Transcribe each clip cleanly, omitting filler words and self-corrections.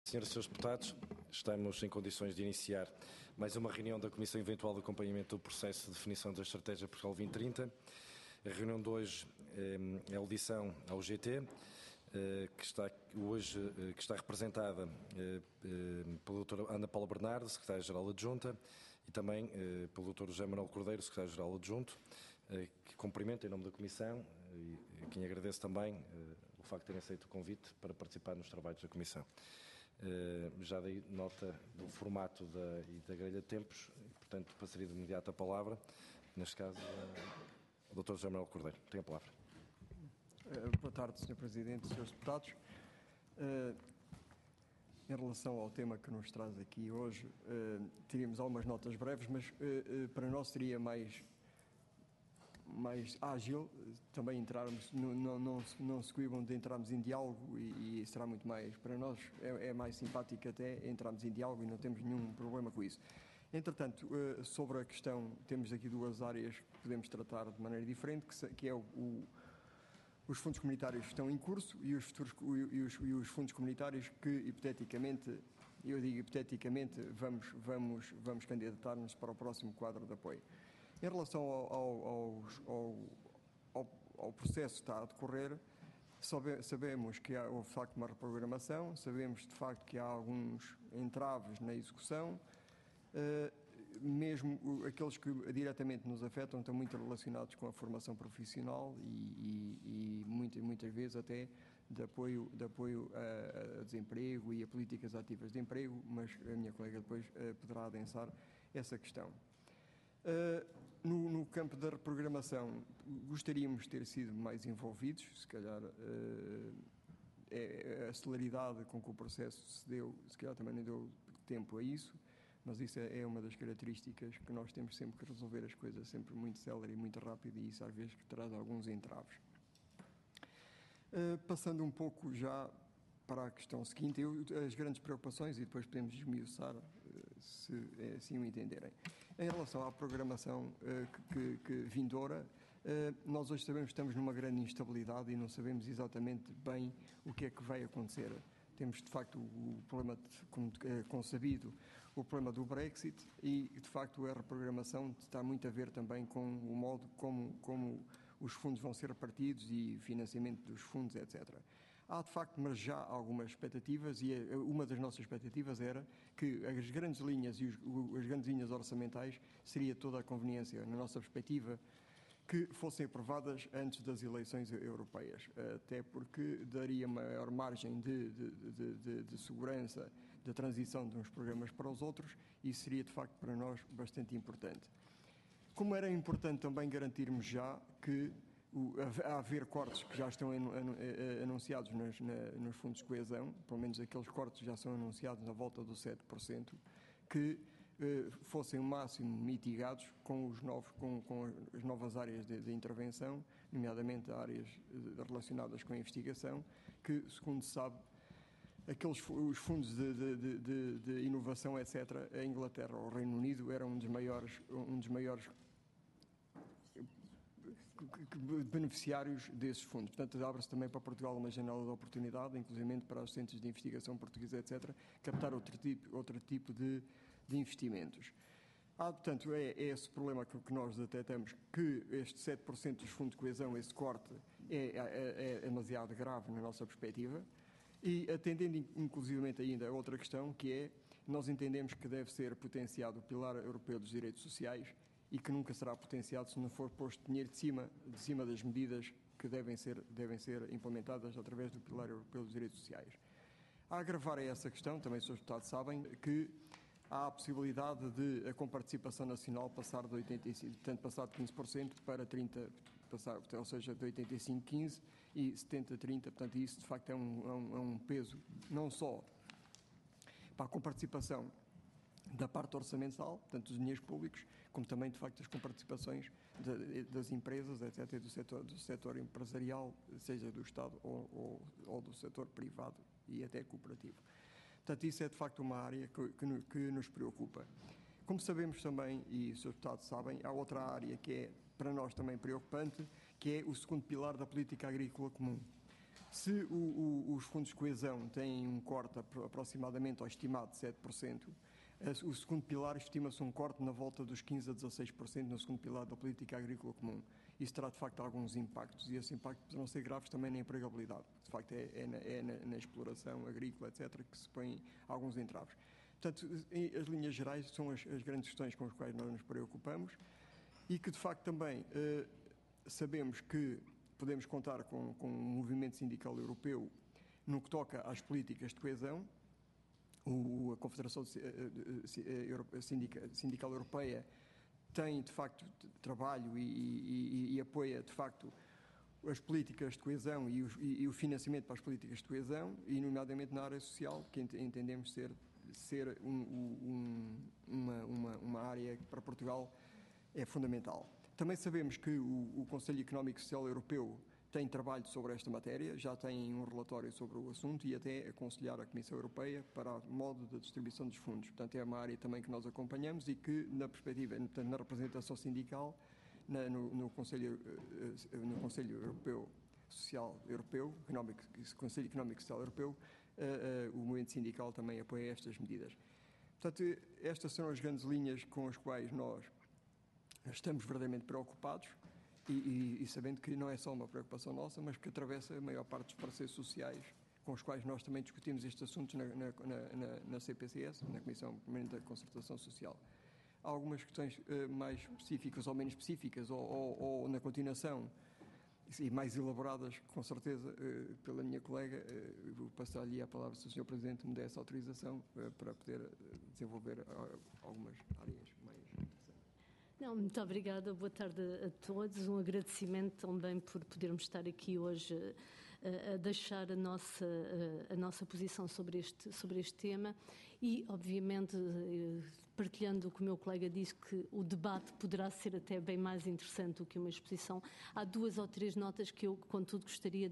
Senhoras e senhores deputados, estamos em condições de iniciar mais uma reunião da Comissão Eventual de Acompanhamento do Processo de Definição da Estratégia Portugal 2030. A reunião de hoje é a audição ao GT, que está representada pela doutora Ana Paula Bernardo, secretária-geral adjunta, e também pelo Dr. José Manuel Cordeiro, secretário-geral adjunto, que cumprimento em nome da Comissão e a quem agradeço também o facto de terem aceito o convite para participar nos trabalhos da Comissão. Já dei nota do formato e da grelha de tempos, e, portanto, passaria de imediato a palavra, neste caso, ao Dr. José Manuel Cordeiro. Tem a palavra. Boa tarde, Sr. Presidente, Srs. Deputados. Em relação ao tema que nos traz aqui hoje, teríamos algumas notas breves, mas para nós seria mais ágil também entrarmos, não se coibam de entrarmos em diálogo e será muito mais, para nós é mais simpático até entrarmos em diálogo e não temos nenhum problema com isso. Entretanto, sobre a questão, temos aqui duas áreas que podemos tratar de maneira diferente, que é os fundos comunitários que estão em curso e os fundos comunitários que, hipoteticamente, eu digo hipoteticamente, vamos candidatar-nos para o próximo quadro de apoio. Em relação ao processo que está a decorrer, sabemos que houve de facto uma reprogramação, sabemos de facto que há alguns entraves na execução, mesmo aqueles que diretamente nos afetam estão muito relacionados com a formação profissional e muitas vezes até de apoio a desemprego e a políticas ativas de emprego, mas a minha colega depois poderá adensar essa questão. No campo da reprogramação, gostaríamos de ter sido mais envolvidos, se calhar a celeridade com que o processo se deu, se calhar também não deu tempo a isso, mas isso é uma das características que nós temos sempre que resolver as coisas sempre muito célere e muito rápido, e isso às vezes traz alguns entraves. Passando um pouco já para a questão seguinte, as grandes preocupações, e depois podemos esmiuçar, se assim o entenderem. Em relação à programação que vindoura, nós hoje sabemos que estamos numa grande instabilidade e não sabemos exatamente bem o que é que vai acontecer. Temos, de facto, o problema, como consabido, o problema do Brexit e, de facto, a reprogramação está muito a ver também com o modo como os fundos vão ser repartidos e financiamento dos fundos, etc. Há, de facto, mas já algumas expectativas e uma das nossas expectativas era que as grandes linhas e as grandes linhas orçamentais seria toda a conveniência, na nossa perspectiva, que fossem aprovadas antes das eleições europeias, até porque daria maior margem de segurança da transição de uns programas para os outros e seria, de facto, para nós bastante importante. Como era importante também garantirmos já que a haver cortes que já estão anunciados nos fundos de coesão, pelo menos aqueles cortes já são anunciados na volta dos 7%, que fossem o máximo mitigados com as novas áreas de intervenção, nomeadamente áreas relacionadas com a investigação, que, segundo se sabe, os fundos de inovação, etc., a Inglaterra ou o Reino Unido eram um dos maiores beneficiários desses fundos. Portanto, abre-se também para Portugal uma janela de oportunidade, inclusive para os centros de investigação portuguesa, etc., captar outro tipo de investimentos. Portanto, é esse problema que nós detectamos, que este 7% dos fundos de coesão, esse corte, é demasiado grave na nossa perspectiva, e atendendo inclusivamente ainda a outra questão, que é, nós entendemos que deve ser potenciado o Pilar Europeu dos Direitos Sociais e que nunca será potenciado se não for posto dinheiro de cima das medidas que devem ser implementadas através do Pilar Europeu dos Direitos Sociais. A agravar a essa questão, também os senhores deputados sabem, que há a possibilidade de a comparticipação nacional passar de 85%, portanto, passar de 15% para 30%, ou seja, de 85% 15% e 70% 30%, portanto, isso de facto é um peso, não só para a comparticipação da parte orçamental, portanto, dos dinheiros públicos, como também, de facto, as comparticipações das empresas, etc., do setor empresarial, seja do Estado ou do setor privado e até cooperativo. Portanto, isso é, de facto, uma área que nos preocupa. Como sabemos também, e os senhores deputados sabem, há outra área que é, para nós, também preocupante, que é o segundo pilar da política agrícola comum. Se os fundos de coesão têm um corte aproximadamente, ou estimado, de 7%, o segundo pilar estima-se um corte na volta dos 15% a 16% no segundo pilar da política agrícola comum. Isso terá, de facto, alguns impactos, e esses impactos poderão ser graves também na empregabilidade. De facto, na exploração agrícola, etc., que se põem alguns entraves. Portanto, as linhas gerais são as grandes questões com as quais nós nos preocupamos e que, de facto, também sabemos que podemos contar com um movimento sindical europeu no que toca às políticas de coesão. A Confederação Sindical Europeia tem, de facto, trabalho e apoia, de facto, as políticas de coesão e o financiamento para as políticas de coesão, e nomeadamente na área social, que entendemos ser uma área que para Portugal é fundamental. Também sabemos que o Conselho Económico e Social Europeu tem trabalho sobre esta matéria, já tem um relatório sobre o assunto e até aconselhar a Comissão Europeia para o modo de distribuição dos fundos. Portanto, é uma área também que nós acompanhamos e que, na perspectiva, portanto, na representação sindical, no Conselho Europeu Social Europeu, Conselho Económico e Social Europeu, o movimento sindical também apoia estas medidas. Portanto, estas são as grandes linhas com as quais nós estamos verdadeiramente preocupados e sabendo que não é só uma preocupação nossa, mas que atravessa a maior parte dos parceiros sociais com os quais nós também discutimos estes assuntos na CPCS, na Comissão Permanente da Concertação Social. Há algumas questões mais específicas ou menos específicas ou na continuação e mais elaboradas, com certeza, pela minha colega. Vou passar-lhe a palavra se o Sr. Presidente me der essa autorização para poder desenvolver algumas áreas mais interessantes. Não, muito obrigada, boa tarde a todos. Um agradecimento também por podermos estar aqui hoje a deixar a nossa posição sobre este tema e, obviamente, partilhando o que o meu colega disse, que o debate poderá ser até bem mais interessante do que uma exposição. Há 2 ou 3 notas que eu, contudo, gostaria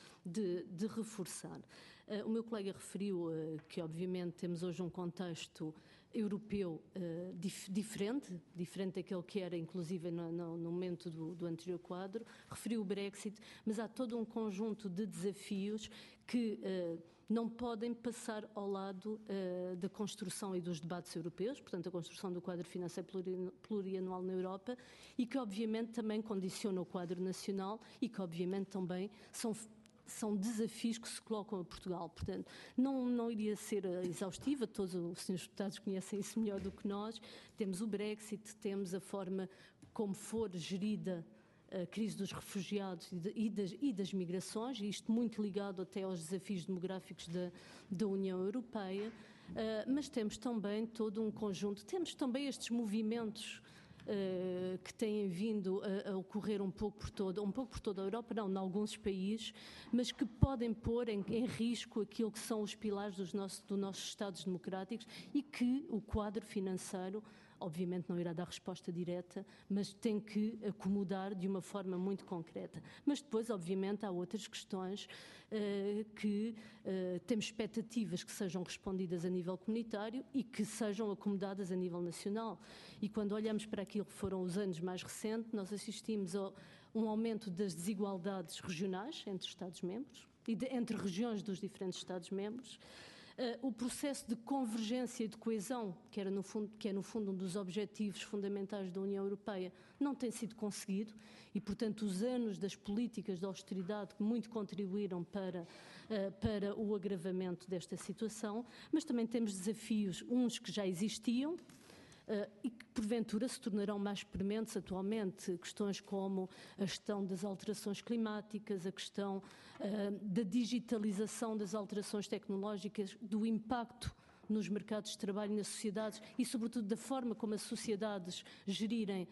de reforçar. O meu colega referiu que, obviamente, temos hoje um contexto europeu diferente daquele que era, inclusive, no momento do anterior quadro. Referiu o Brexit, mas há todo um conjunto de desafios que não podem passar ao lado da construção e dos debates europeus, portanto, a construção do quadro financeiro plurianual na Europa, e que, obviamente, também condiciona o quadro nacional e que, obviamente, também são desafios que se colocam a Portugal. Portanto, não iria ser exaustiva, todos os senhores deputados conhecem isso melhor do que nós. Temos o Brexit, temos a forma como for gerida a crise dos refugiados e das migrações, e isto muito ligado até aos desafios demográficos da União Europeia, mas temos também todo um conjunto, temos também estes movimentos que têm vindo a ocorrer um pouco por toda a Europa, não, em alguns países, mas que podem pôr em risco aquilo que são os pilares dos nossos Estados democráticos e que o quadro financeiro, obviamente, não irá dar resposta direta, mas tem que acomodar de uma forma muito concreta. Mas depois, obviamente, há outras questões que temos expectativas que sejam respondidas a nível comunitário e que sejam acomodadas a nível nacional. E quando olhamos para aquilo que foram os anos mais recentes, nós assistimos a um aumento das desigualdades regionais entre Estados-membros e entre regiões dos diferentes Estados-membros. O processo de convergência e de coesão, que é no fundo um dos objetivos fundamentais da União Europeia, não tem sido conseguido e, portanto, os anos das políticas de austeridade muito contribuíram para o agravamento desta situação, mas também temos desafios, uns que já existiam, e que porventura se tornarão mais prementes atualmente, questões como a gestão das alterações climáticas, a questão da digitalização das alterações tecnológicas, do impacto nos mercados de trabalho, nas sociedades e, sobretudo, da forma como as sociedades gerirem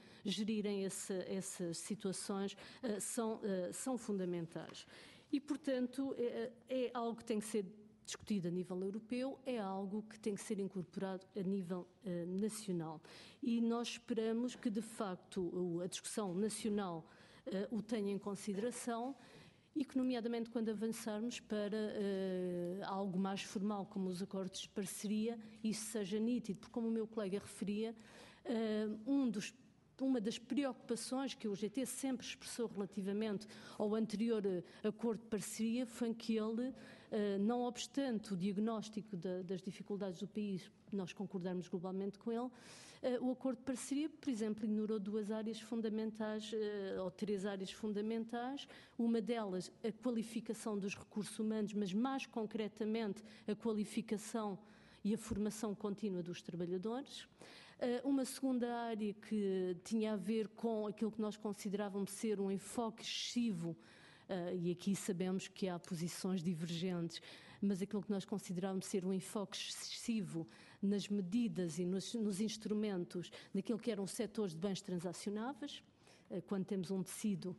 essas situações, são fundamentais. E, portanto, é algo que tem que ser discutido a nível europeu, é algo que tem que ser incorporado a nível nacional. E nós esperamos que, de facto, a discussão nacional o tenha em consideração e que, nomeadamente, quando avançarmos para algo mais formal, como os acordos de parceria, isso seja nítido, porque, como o meu colega referia, um dos uma das preocupações que o UGT sempre expressou relativamente ao anterior acordo de parceria foi que ele, não obstante o diagnóstico das dificuldades do país, nós concordarmos globalmente com ele, o acordo de parceria, por exemplo, ignorou 2 áreas fundamentais, ou 3 áreas fundamentais, uma delas a qualificação dos recursos humanos, mas mais concretamente a qualificação e a formação contínua dos trabalhadores. Uma segunda área que tinha a ver com aquilo que nós considerávamos ser um enfoque excessivo, e aqui sabemos que há posições divergentes, mas aquilo que nós considerávamos ser um enfoque excessivo nas medidas e nos instrumentos daquilo que eram os setores de bens transacionáveis, quando temos um tecido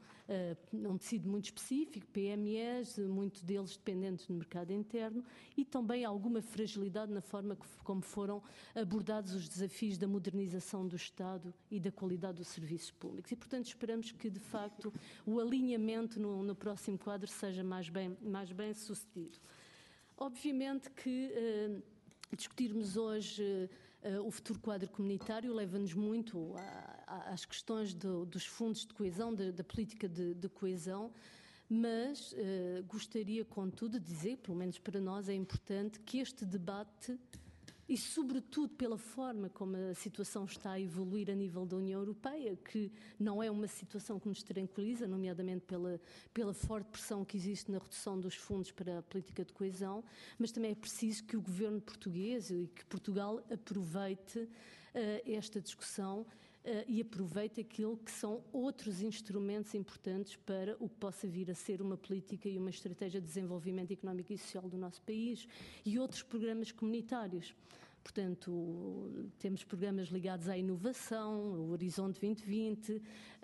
muito específico, PMEs, muitos deles dependentes do mercado interno, e também alguma fragilidade na forma como foram abordados os desafios da modernização do Estado e da qualidade dos serviços públicos. E, portanto, esperamos que, de facto, o alinhamento no próximo quadro seja mais bem sucedido. Obviamente que discutirmos hoje o futuro quadro comunitário leva-nos muito às questões dos fundos de coesão, da política de coesão, mas gostaria, contudo, de dizer, pelo menos para nós é importante, que este debate, e sobretudo pela forma como a situação está a evoluir a nível da União Europeia, que não é uma situação que nos tranquiliza, nomeadamente pela forte pressão que existe na redução dos fundos para a política de coesão, mas também é preciso que o governo português e que Portugal aproveite esta discussão e aproveite aquilo que são outros instrumentos importantes para o que possa vir a ser uma política e uma estratégia de desenvolvimento económico e social do nosso país e outros programas comunitários. Portanto, temos programas ligados à inovação, o Horizonte 2020,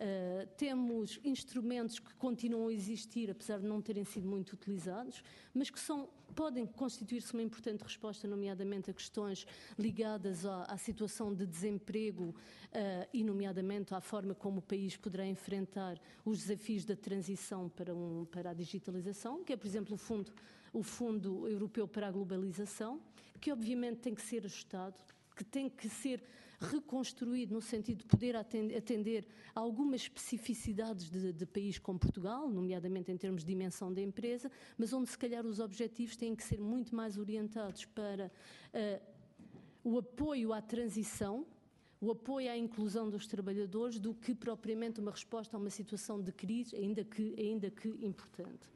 temos instrumentos que continuam a existir, apesar de não terem sido muito utilizados, mas que podem constituir-se uma importante resposta, nomeadamente a questões ligadas à situação de desemprego e, nomeadamente, à forma como o país poderá enfrentar os desafios da transição para a digitalização, que é, por exemplo, o Fundo Europeu para a Globalização, que obviamente tem que ser ajustado, que tem que ser reconstruído no sentido de poder atender a algumas especificidades de país como Portugal, nomeadamente em termos de dimensão da empresa, mas onde se calhar os objetivos têm que ser muito mais orientados para o apoio à transição, o apoio à inclusão dos trabalhadores, do que propriamente uma resposta a uma situação de crise, ainda que importante.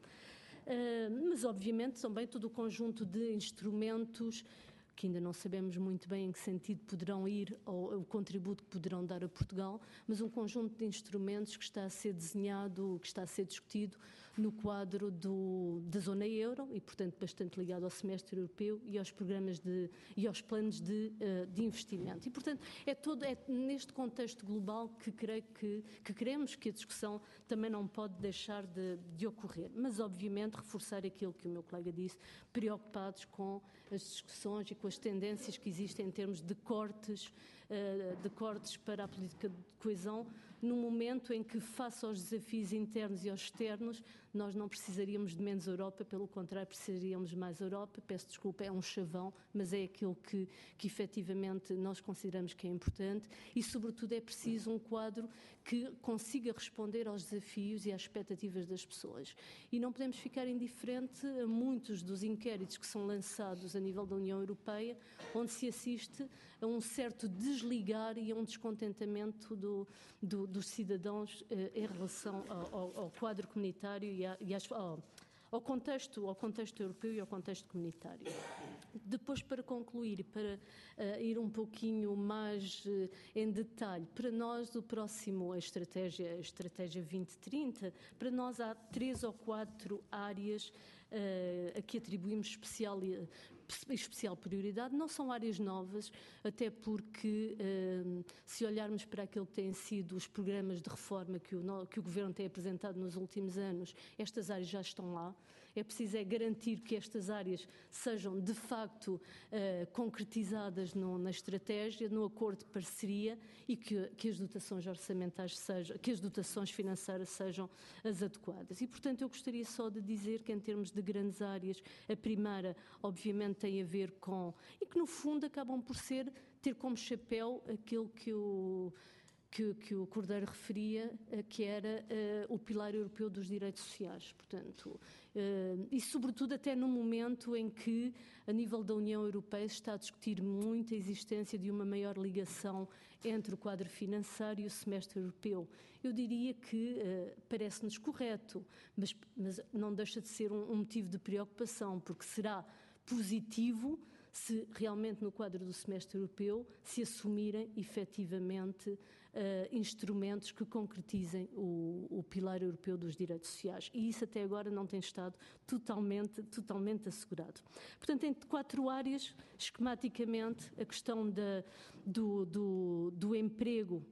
Mas, obviamente, também todo o conjunto de instrumentos que ainda não sabemos muito bem em que sentido poderão ir ou o contributo que poderão dar a Portugal, mas um conjunto de instrumentos que está a ser desenhado, que está a ser discutido no quadro da zona euro e, portanto, bastante ligado ao semestre europeu e aos programas e aos planos de investimento. E, portanto, é neste contexto global que queremos que a discussão também não pode deixar de ocorrer. Mas, obviamente, reforçar aquilo que o meu colega disse, preocupados com as discussões e com as tendências que existem em termos de cortes para a política de coesão, num momento em que, face aos desafios internos e aos externos, nós não precisaríamos de menos Europa, pelo contrário, precisaríamos de mais Europa. Peço desculpa, é um chavão, mas é aquilo que efetivamente nós consideramos que é importante e, sobretudo, é preciso um quadro que consiga responder aos desafios e às expectativas das pessoas. E não podemos ficar indiferente a muitos dos inquéritos que são lançados a nível da União Europeia, onde se assiste a um certo desligar e a um descontentamento dos cidadãos em relação ao quadro comunitário ao contexto europeu e ao contexto comunitário. Depois, para concluir e para ir um pouquinho mais em detalhe, para nós a estratégia 2030, para nós há 3 ou 4 áreas a que atribuímos especial prioridade. Não são áreas novas, até porque se olharmos para aquilo que têm sido os programas de reforma que o Governo tem apresentado nos últimos anos, estas áreas já estão lá. É preciso garantir que estas áreas sejam de facto concretizadas na estratégia, no acordo de parceria e que as dotações orçamentais que as dotações financeiras sejam as adequadas. E, portanto, eu gostaria só de dizer que, em termos de grandes áreas, a primeira, obviamente, tem a ver com, e que no fundo acabam por ter como chapéu aquilo que que o Cordeiro referia, que era o pilar europeu dos direitos sociais. Portanto, e sobretudo até no momento em que, a nível da União Europeia, se está a discutir muito a existência de uma maior ligação entre o quadro financeiro e o semestre europeu. Eu diria que parece-nos correto, mas não deixa de ser um motivo de preocupação, porque será positivo se realmente no quadro do semestre europeu se assumirem efetivamente instrumentos que concretizem o pilar europeu dos direitos sociais. E isso até agora não tem estado totalmente assegurado. Portanto, em 4 áreas, esquematicamente, a questão do emprego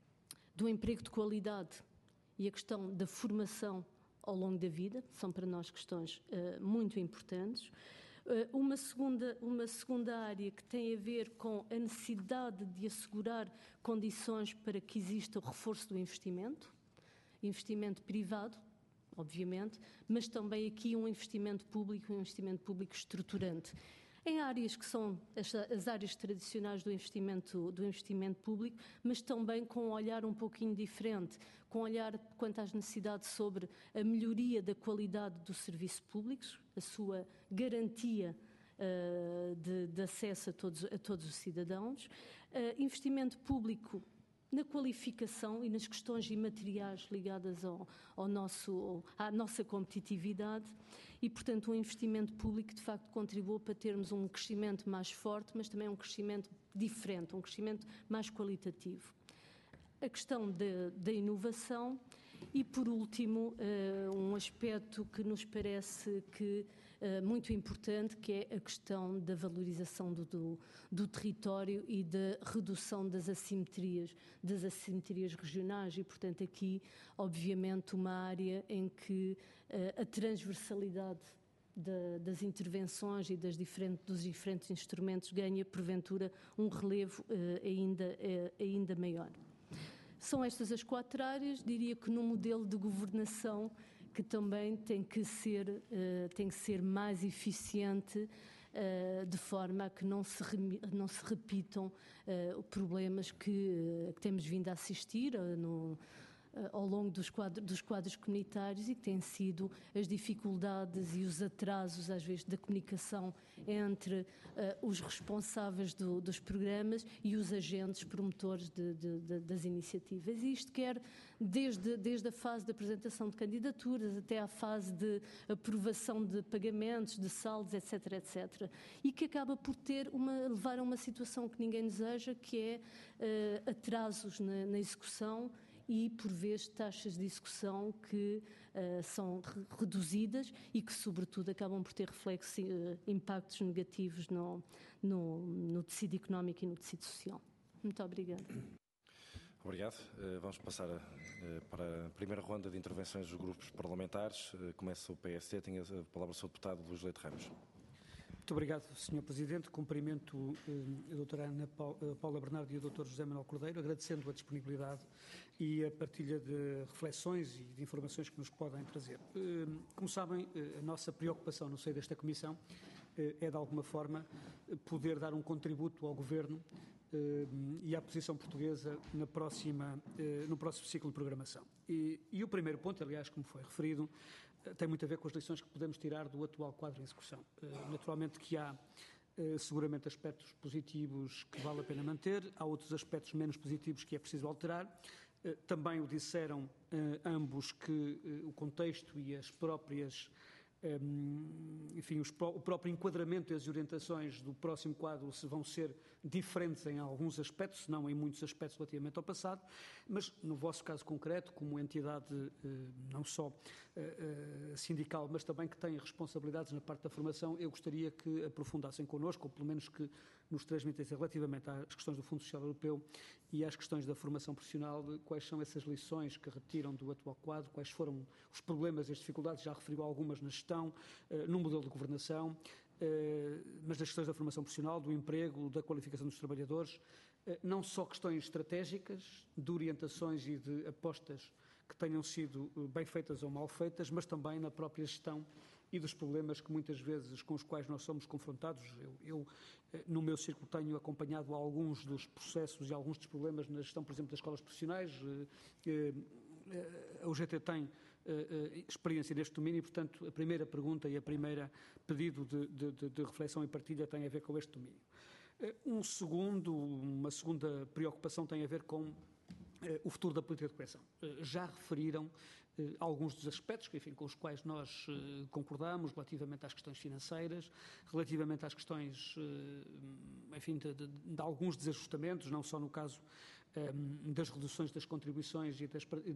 de qualidade e a questão da formação ao longo da vida são para nós questões muito importantes. Uma segunda área que tem a ver com a necessidade de assegurar condições para que exista o reforço do investimento privado, obviamente, mas também aqui um investimento público estruturante. Em áreas que são as áreas tradicionais do investimento público, mas também com um olhar um pouquinho diferente, com um olhar quanto às necessidades sobre a melhoria da qualidade dos serviços públicos, a sua garantia de acesso a todos os cidadãos, investimento público na qualificação e nas questões imateriais ligadas à nossa competitividade e, portanto, um investimento público que, de facto, contribua para termos um crescimento mais forte, mas também um crescimento diferente, um crescimento mais qualitativo. A questão da inovação e, por último, um aspecto que nos parece muito importante, que é a questão da valorização do território e da redução das assimetrias regionais e, portanto, aqui, obviamente, uma área em que a transversalidade das intervenções e dos diferentes instrumentos ganha, porventura, um relevo ainda maior. São estas as 4 áreas, diria que no modelo de governação que também tem que ser mais eficiente, de forma a que não se repitam problemas que temos vindo a assistir ao longo dos quadros comunitários e que têm sido as dificuldades e os atrasos, às vezes, da comunicação entre os responsáveis dos programas e os agentes promotores das iniciativas. E isto quer desde a fase de apresentação de candidaturas até à fase de aprovação de pagamentos, de saldos, etc., etc. E que acaba por levar a uma situação que ninguém deseja, que é atrasos na execução e, por vezes, taxas de execução que são reduzidas e que, sobretudo, acabam por ter impactos negativos no tecido económico e no tecido social. Muito obrigada. Obrigado. Vamos passar para a primeira ronda de intervenções dos grupos parlamentares. Começa o PSD. Tem a palavra o Sr. Deputado Luís Leite Ramos. Muito obrigado, Sr. Presidente. Cumprimento a doutora Ana Paula Bernardo e o Dr. José Manuel Cordeiro, agradecendo a disponibilidade e a partilha de reflexões e de informações que nos podem trazer. Como sabem, a nossa preocupação no seio desta Comissão é, de alguma forma, poder dar um contributo ao Governo e à posição portuguesa no próximo ciclo de programação. E o primeiro ponto, aliás, como foi referido, tem muito a ver com as lições que podemos tirar do atual quadro em execução. Naturalmente que há seguramente aspectos positivos que vale a pena manter, há outros aspectos menos positivos que é preciso alterar. Também o disseram ambos que o contexto e as próprias o próprio enquadramento e as orientações do próximo quadro vão ser diferentes em alguns aspectos, se não em muitos aspectos relativamente ao passado, mas no vosso caso concreto, como entidade não só sindical, mas também que tem responsabilidades na parte da formação, eu gostaria que aprofundassem connosco, ou pelo menos que nos transmitissem relativamente às questões do Fundo Social Europeu e às questões da formação profissional, quais são essas lições que retiram do atual quadro, quais foram os problemas e as dificuldades, já referiu algumas na gestão, no modelo de governação, mas das questões da formação profissional, do emprego, da qualificação dos trabalhadores, não só questões estratégicas, de orientações e de apostas que tenham sido bem feitas ou mal feitas, mas também na própria gestão e dos problemas que muitas vezes com os quais nós somos confrontados. Eu no meu círculo, tenho acompanhado alguns dos processos e alguns dos problemas na gestão, por exemplo, das escolas profissionais. A UGT tem experiência neste domínio e, portanto, a primeira pergunta e a primeira pedido de reflexão e partilha tem a ver com este domínio. Uma segunda preocupação tem a ver com o futuro da política de coesão. Já referiram alguns dos aspectos com os quais nós concordamos, relativamente às questões financeiras, relativamente às questões, de alguns desajustamentos, não só no caso das reduções das contribuições e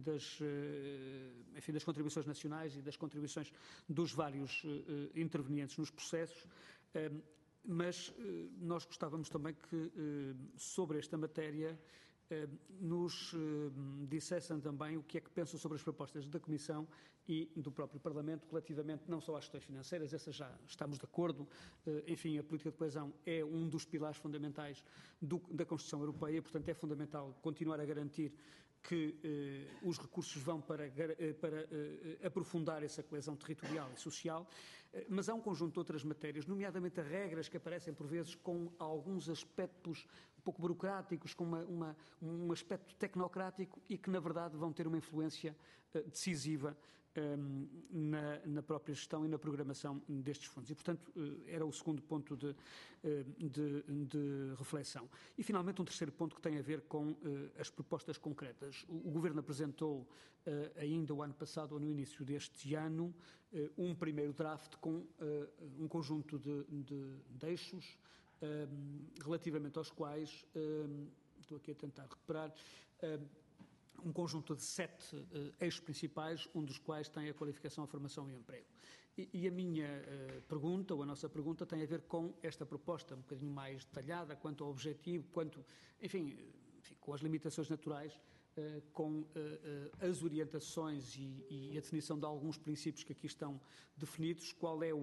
das contribuições nacionais e das contribuições dos vários intervenientes nos processos, mas nós gostávamos também que, sobre esta matéria, nos dissessem também o que é que pensam sobre as propostas da Comissão e do próprio Parlamento relativamente não só às questões financeiras, essas já estamos de acordo. Enfim, a política de coesão é um dos pilares fundamentais da Constituição Europeia, portanto é fundamental continuar a garantir que os recursos vão para aprofundar essa coesão territorial e social, mas há um conjunto de outras matérias, nomeadamente as regras que aparecem por vezes com alguns aspectos um pouco burocráticos, com um aspecto tecnocrático e que na verdade vão ter uma influência decisiva na própria gestão e na programação destes fundos. E, portanto, era o segundo ponto de reflexão. E, finalmente, um terceiro ponto que tem a ver com as propostas concretas. O Governo apresentou, ainda o ano passado ou no início deste ano, um primeiro draft com um conjunto de eixos relativamente aos quais, estou aqui a tentar recuperar, um conjunto de 7 eixos principais, um dos quais tem a qualificação, a formação e o emprego. E a minha pergunta, ou a nossa pergunta, tem a ver com esta proposta um bocadinho mais detalhada, quanto ao objetivo, enfim, com as limitações naturais, com as orientações e a definição de alguns princípios que aqui estão definidos. Qual é a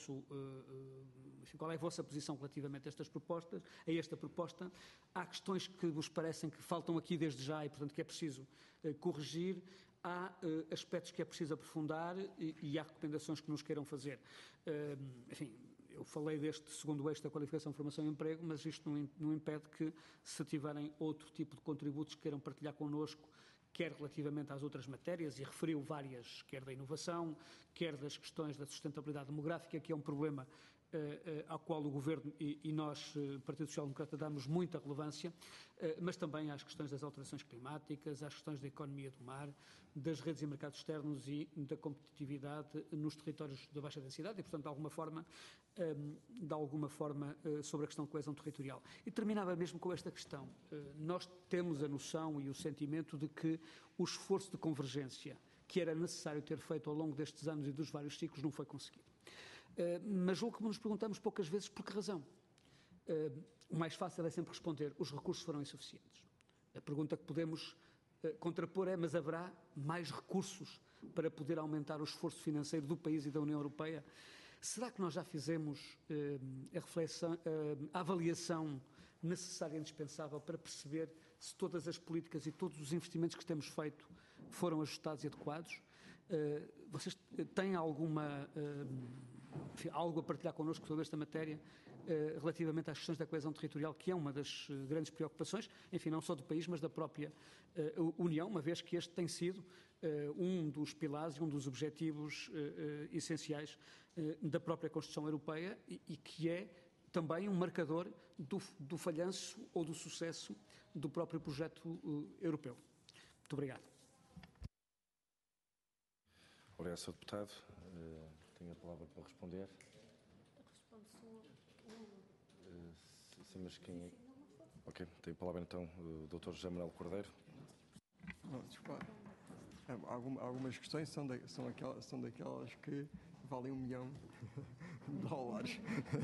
vossa posição relativamente a esta proposta? Há questões que vos parecem que faltam aqui desde já e, portanto, que é preciso corrigir. Há aspectos que é preciso aprofundar e há recomendações que nos queiram fazer. Eu falei deste segundo eixo da qualificação, formação e emprego, mas isto não impede que, se tiverem outro tipo de contributos que queiram partilhar connosco, quer relativamente às outras matérias, e referiu várias, quer da inovação, quer das questões da sustentabilidade demográfica, que é um problema ao qual o Governo e nós, Partido Social Democrata, damos muita relevância, mas também às questões das alterações climáticas, às questões da economia do mar, das redes e mercados externos e da competitividade nos territórios da baixa densidade e, portanto, de alguma forma sobre a questão de coesão territorial. E terminava mesmo com esta questão. Nós temos a noção e o sentimento de que o esforço de convergência que era necessário ter feito ao longo destes anos e dos vários ciclos não foi conseguido. Mas julgo que nos perguntamos poucas vezes por que razão. O mais fácil é sempre responder: os recursos foram insuficientes. A pergunta que podemos contrapor é: mas haverá mais recursos para poder aumentar o esforço financeiro do país e da União Europeia? Será que nós já fizemos a avaliação necessária e indispensável para perceber se todas as políticas e todos os investimentos que temos feito foram ajustados e adequados? Vocês têm algo a partilhar connosco sobre esta matéria relativamente às questões da coesão territorial, que é uma das grandes preocupações, enfim, não só do país, mas da própria União, uma vez que este tem sido um dos pilares e um dos objetivos essenciais da própria Constituição Europeia e que é também um marcador do falhanço ou do sucesso do próprio projeto europeu. Muito obrigado. Obrigado, Sr. Deputado. Tenho a palavra para responder. Sim, mas quem é? Ok, tenho a palavra então o Dr. José Manuel Cordeiro. Desculpa. Algumas questões são daquelas que valem $1 milhão de dólares.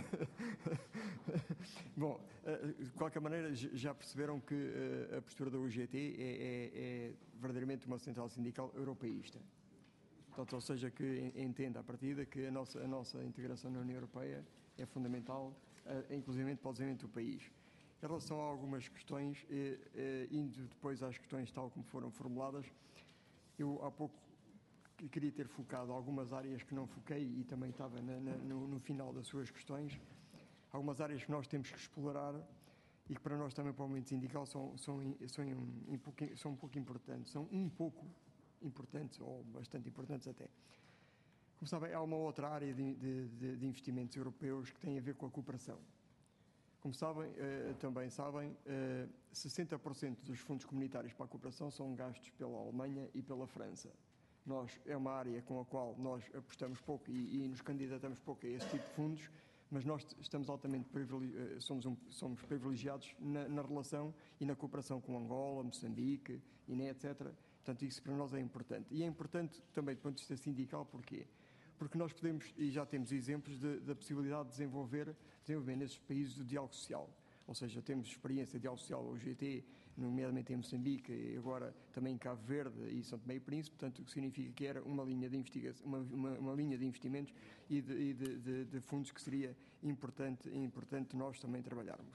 Bom, de qualquer maneira, já perceberam que a postura da UGT é verdadeiramente uma central sindical europeísta. Portanto, ou seja, que entenda à partida que a nossa integração na União Europeia é fundamental, inclusive para o desenvolvimento do país. Em relação a algumas questões, indo depois às questões tal como foram formuladas, eu há pouco queria ter focado algumas áreas que não foquei e também estava no final das suas questões, algumas áreas que nós temos que explorar e que para nós também, para o movimento sindical, são um pouco importantes. São um pouco importantes, ou bastante importantes até. Como sabem, há uma outra área de investimentos europeus que tem a ver com a cooperação. Como sabem, também sabem, 60% dos fundos comunitários para a cooperação são gastos pela Alemanha e pela França. É uma área com a qual nós apostamos pouco e nos candidatamos pouco a esse tipo de fundos, mas nós estamos altamente somos privilegiados na relação e na cooperação com Angola, Moçambique, Guiné, etc. Portanto, isso para nós é importante. E é importante também do ponto de vista sindical, porquê? Porque nós podemos, e já temos exemplos da possibilidade de desenvolver nesses países o diálogo social. Ou seja, temos experiência de diálogo social, o GT, nomeadamente em Moçambique, e agora também em Cabo Verde e São Tomé e Príncipe, portanto, o que significa que era uma linha de investigação, uma linha de investimentos e de fundos que seria importante nós também trabalharmos.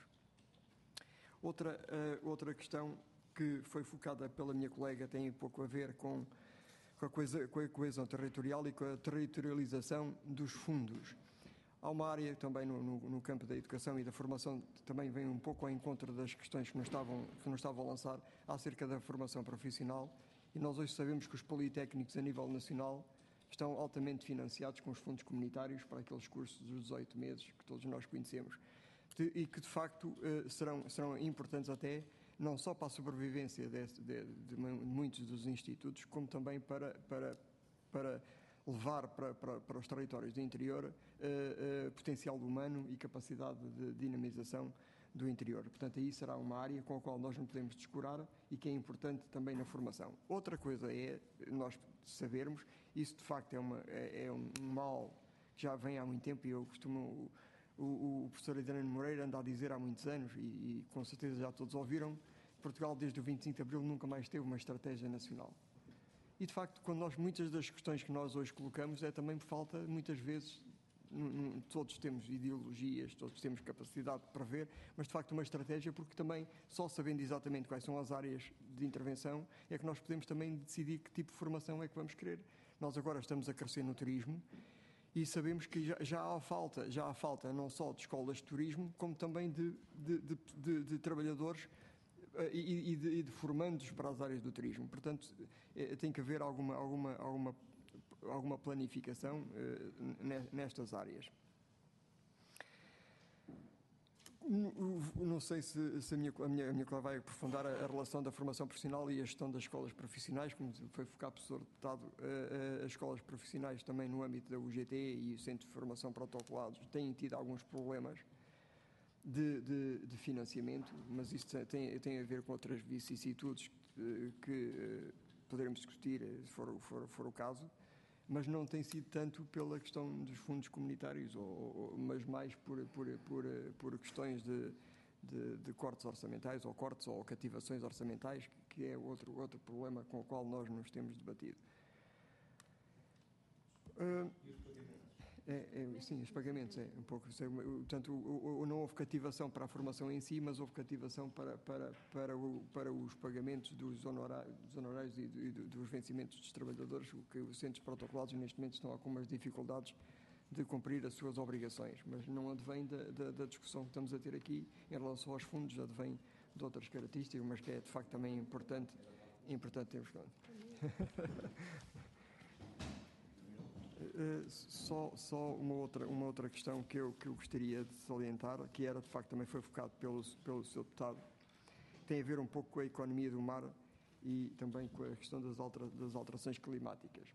Outra questão que foi focada pela minha colega tem um pouco a ver com a coesão territorial e com a territorialização dos fundos. Há uma área também no campo da educação e da formação que também vem um pouco ao encontro das questões que nos estavam a lançar acerca da formação profissional, e nós hoje sabemos que os politécnicos a nível nacional estão altamente financiados com os fundos comunitários para aqueles cursos dos 18 meses que todos nós conhecemos e que de facto serão importantes até não só para a sobrevivência de muitos dos institutos, como também para levar para os territórios do interior potencial humano e capacidade de dinamização do interior. Portanto, aí será uma área com a qual nós não podemos descurar e que é importante também na formação. Outra coisa é nós sabermos, isso de facto é um mal que já vem há muito tempo, e eu costumo... O professor Adriano Moreira anda a dizer há muitos anos, e com certeza já todos ouviram, Portugal desde o 25 de Abril nunca mais teve uma estratégia nacional. E de facto, muitas das questões que nós hoje colocamos é também por falta, muitas vezes, todos temos ideologias, todos temos capacidade de prever, mas de facto uma estratégia, porque também só sabendo exatamente quais são as áreas de intervenção é que nós podemos também decidir que tipo de formação é que vamos querer. Nós agora estamos a crescer no turismo, e sabemos que já há falta não só de escolas de turismo, como também de trabalhadores e de formandos para as áreas do turismo. Portanto, tem que haver alguma planificação nestas áreas. Não sei se a minha colega vai aprofundar a relação da formação profissional e a gestão das escolas profissionais, como foi focar o professor deputado. As escolas profissionais também no âmbito da UGT e o Centro de Formação Protocolados têm tido alguns problemas de financiamento, mas isso tem a ver com outras vicissitudes que poderemos discutir se for o caso, mas não tem sido tanto pela questão dos fundos comunitários, mas mais por questões de cortes orçamentais, ou cortes ou cativações orçamentais, que é outro problema com o qual nós nos temos debatido. Sim, os pagamentos, um pouco. Portanto, não houve cativação para a formação em si, mas houve cativação para os pagamentos dos honorários e dos vencimentos dos trabalhadores, o que os centros protocolados neste momento estão com algumas dificuldades de cumprir as suas obrigações, mas não advém da discussão que estamos a ter aqui em relação aos fundos, advém de outras características, mas que é de facto também importante termos conta. Só uma outra questão que eu gostaria de salientar, que era de facto também foi focado pelo Sr. Deputado, tem a ver um pouco com a economia do mar e também com a questão das alterações climáticas.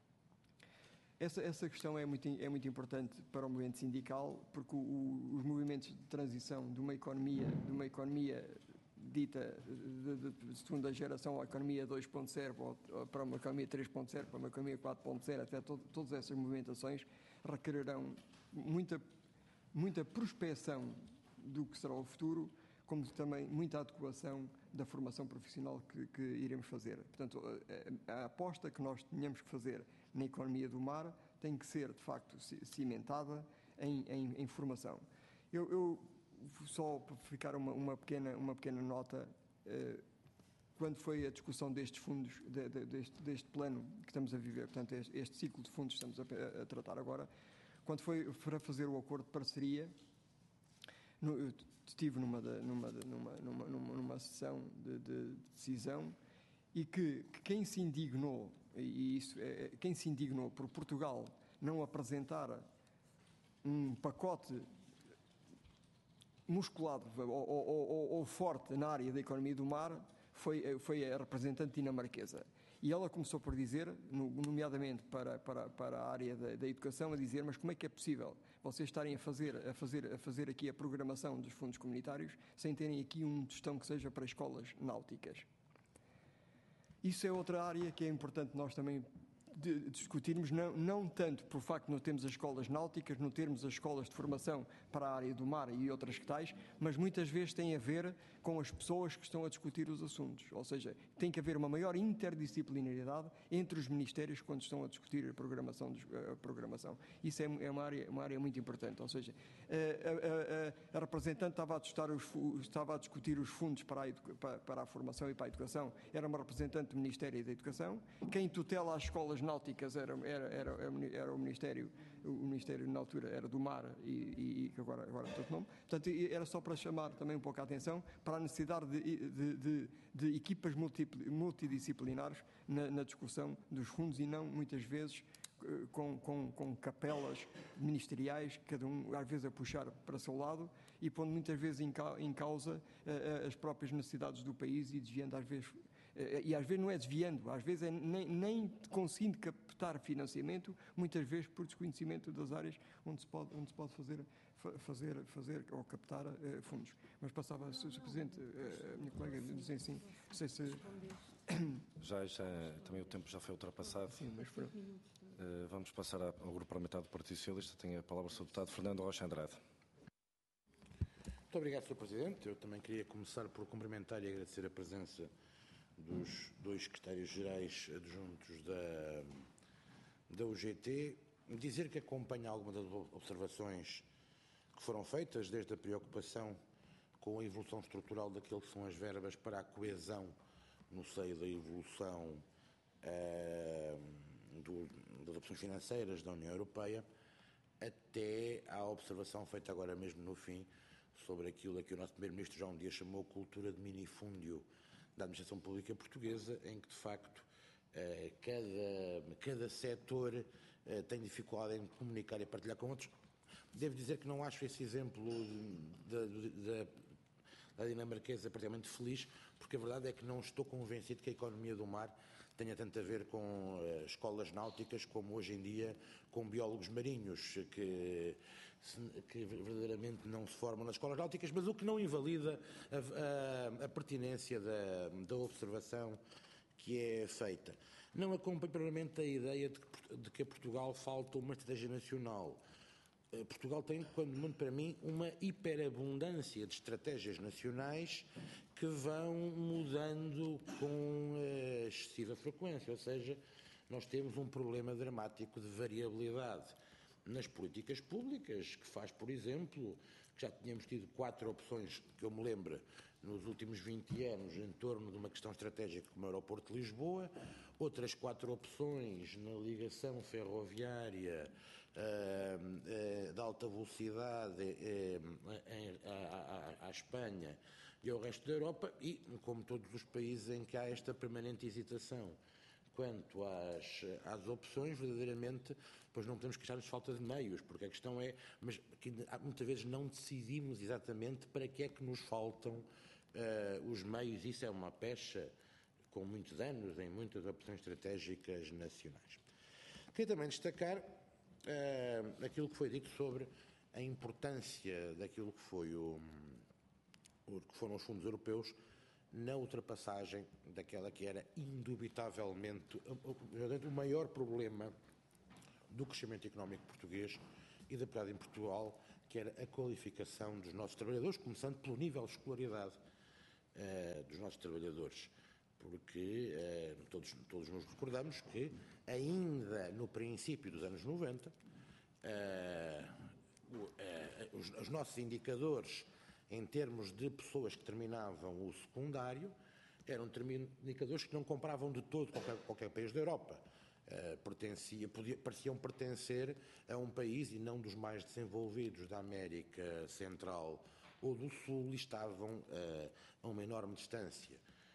Essa questão é muito importante para o movimento sindical, porque os movimentos de transição de uma economia dita de segunda geração, a economia 2.0 para uma economia 3.0, para uma economia 4.0, até todas essas movimentações requererão muita prospecção do que será o futuro, como também muita adequação da formação profissional que iremos fazer. Portanto, a aposta que nós tenhamos que fazer na economia do mar tem que ser, de facto, cimentada em formação. Eu só para ficar uma pequena nota, quando foi a discussão destes fundos, deste plano que estamos a viver, portanto, este ciclo de fundos que estamos a tratar agora, quando foi para fazer o acordo de parceria, eu estive numa sessão de decisão e que quem se indignou, quem se indignou por Portugal não apresentar um pacote musculado ou forte na área da economia do mar foi a representante dinamarquesa. E ela começou por dizer, nomeadamente para a área da educação, a dizer: mas como é que é possível vocês estarem a fazer aqui a programação dos fundos comunitários sem terem aqui um tostão que seja para escolas náuticas? Isso é outra área que é importante nós também discutirmos, não tanto por facto de não termos as escolas náuticas, não termos as escolas de formação para a área do mar e outras que tais, mas muitas vezes tem a ver com as pessoas que estão a discutir os assuntos. Ou seja, tem que haver uma maior interdisciplinaridade entre os ministérios quando estão a discutir a programação. Isso é uma área muito importante. Ou seja, a representante estava a discutir os fundos para a formação e para a educação, era uma representante do Ministério da Educação. Quem tutela as escolas náuticas era o Ministério na altura era do Mar e que agora é outro nome. Portanto, era só para chamar também um pouco a atenção para a necessidade de equipas multidisciplinares na discussão dos fundos e não, muitas vezes, com capelas ministeriais, cada um às vezes a puxar para o seu lado e pondo muitas vezes em causa as próprias necessidades do país e desviando às vezes. E às vezes não é desviando, às vezes é nem conseguindo captar financiamento, muitas vezes por desconhecimento das áreas onde se pode fazer ou captar fundos. Mas passava, Sr. Presidente, a minha colega dizia assim, não sei se... Já também o tempo já foi ultrapassado. Sim, mas foi... Vamos passar ao Grupo Parlamentar do Partido Socialista. Tem a palavra o Sr. Deputado Fernando Rocha Andrade. Muito obrigado, Sr. Presidente. Eu também queria começar por cumprimentar e agradecer a presença dos dois secretários-gerais adjuntos da UGT, dizer que acompanha algumas das observações que foram feitas, desde a preocupação com a evolução estrutural daquilo que são as verbas para a coesão no seio da evolução das opções financeiras da União Europeia, até à observação feita agora mesmo no fim sobre aquilo a que o nosso Primeiro-Ministro já um dia chamou cultura de minifúndio da administração pública portuguesa, em que, de facto, cada setor tem dificuldade em comunicar e partilhar com outros. Devo dizer que não acho esse exemplo da dinamarquesa particularmente feliz, porque a verdade é que não estou convencido que a economia do mar tenha tanto a ver com escolas náuticas como hoje em dia com biólogos marinhos que verdadeiramente não se formam nas escolas náuticas, mas o que não invalida a pertinência da observação que é feita. Não acompanho plenamente a ideia de que a Portugal falta uma estratégia nacional. Portugal tem, quando muito para mim, uma hiperabundância de estratégias nacionais que vão mudando com excessiva frequência, ou seja, nós temos um problema dramático de variabilidade nas políticas públicas, que faz, por exemplo, que já tínhamos tido 4 opções, que eu me lembro, nos últimos 20 anos, em torno de uma questão estratégica como o aeroporto de Lisboa, outras 4 opções na ligação ferroviária de alta velocidade à Espanha e ao resto da Europa, e, como todos os países em que há esta permanente hesitação quanto às opções, verdadeiramente, pois não podemos queixar-nos de falta de meios, porque a questão é, mas que muitas vezes não decidimos exatamente para que é que nos faltam os meios. Isso é uma pecha com muitos anos em muitas opções estratégicas nacionais. Queria também destacar aquilo que foi dito sobre a importância daquilo que foram os fundos europeus na ultrapassagem daquela que era indubitavelmente o maior problema do crescimento económico português e da piedade em Portugal, que era a qualificação dos nossos trabalhadores, começando pelo nível de escolaridade dos nossos trabalhadores, porque todos nos recordamos que ainda no princípio dos anos 90 os nossos indicadores em termos de pessoas que terminavam o secundário eram indicadores que não comparavam de todo qualquer país da Europa. Pareciam pertencer a um país e não dos mais desenvolvidos da América Central ou do Sul, e estavam a uma enorme distância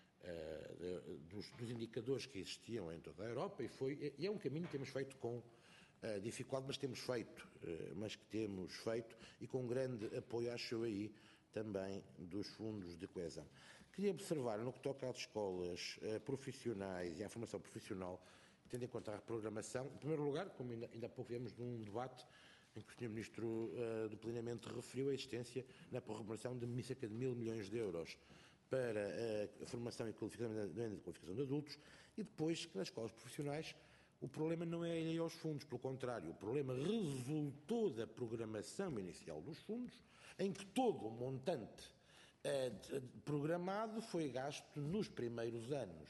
dos indicadores que existiam em toda a Europa, e é um caminho que temos feito com dificuldade, mas que temos feito e com grande apoio, acho eu, aí também dos fundos de coesão. Queria observar, no que toca às escolas profissionais e à formação profissional, tendo em conta a reprogramação, em primeiro lugar, como ainda há pouco vimos num debate em que o Sr. Ministro do Planeamento referiu a existência na reprogramação de cerca de 1.000 milhões de euros para a formação e qualificação de adultos, e depois que nas escolas profissionais o problema não é ir aos fundos, pelo contrário, o problema resultou da programação inicial dos fundos, em que todo o montante programado foi gasto nos primeiros anos